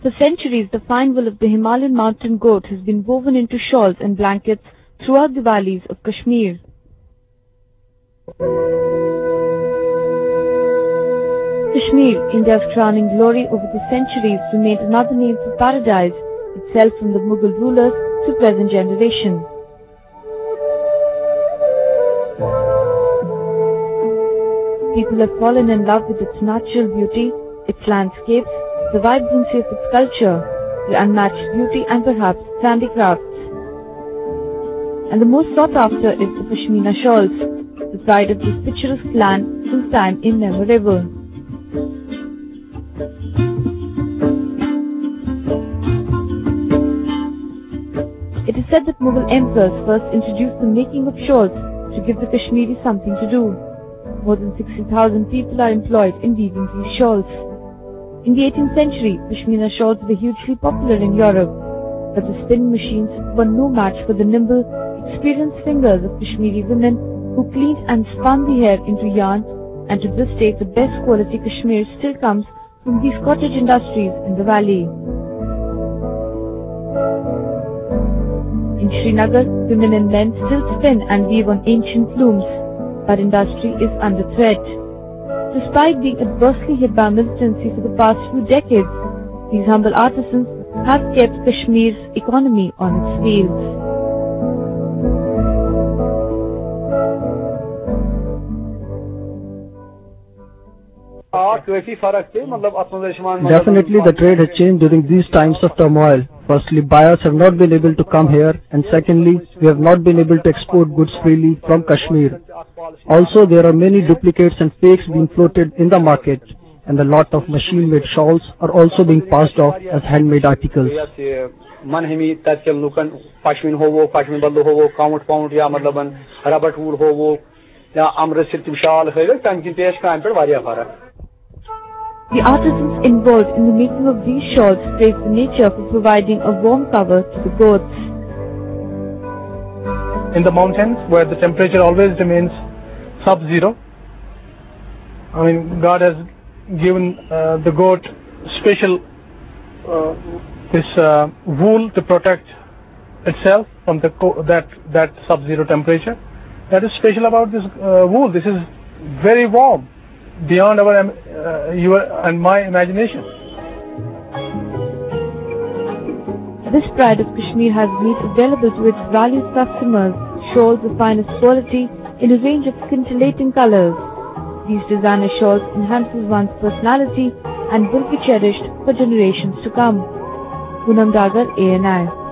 For centuries, the fine wool of the Himalayan mountain goat has been woven into shawls and blankets throughout the valleys of Kashmir. Kashmir, India's crowning glory over the centuries, remained another name for paradise, itself from the Mughal rulers to present generation. People have fallen in love with its natural beauty, its landscapes, the vibrancy of its culture, the unmatched beauty and perhaps handicrafts. And the most sought after is the Pashmina shawls, the pride of this picturesque land since time immemorial. It is said that Mughal emperors first introduced the making of shawls to give the Kashmiris something to do. More than 60,000 people are employed in weaving these shawls. In the 18th century, Pashmina shawls were hugely popular in Europe, but the spinning machines were no match for the nimble, experienced fingers of Kashmiri women who cleaned and spun the hair into yarn, and to this day the best quality Kashmir still comes from these cottage industries in the valley. In Srinagar, women and men still spin and weave on ancient looms, but industry is under threat. Despite being adversely hit by militancy for the past few decades, these humble artisans have kept Kashmir's economy on its wheels. Definitely the trade has changed during these times of turmoil. Firstly, buyers have not been able to come here, and secondly, we have not been able to export goods freely from Kashmir. Also, there are many duplicates and fakes being floated in the market, and a lot of machine-made shawls are also being passed off as handmade articles. The artisans involved in the making of these shawls praise the nature for providing a warm cover to the goats. In the mountains, where the temperature always remains sub-zero, God has given the goat special wool to protect itself from that sub-zero temperature. That is special about this wool. This is very warm, beyond your and my imagination. This pride of Kashmir has made available to its valued customers shawls of finest quality in a range of scintillating colors. These designer shawls enhances one's personality and will be cherished for generations to come. Poonam Dagar, ANI.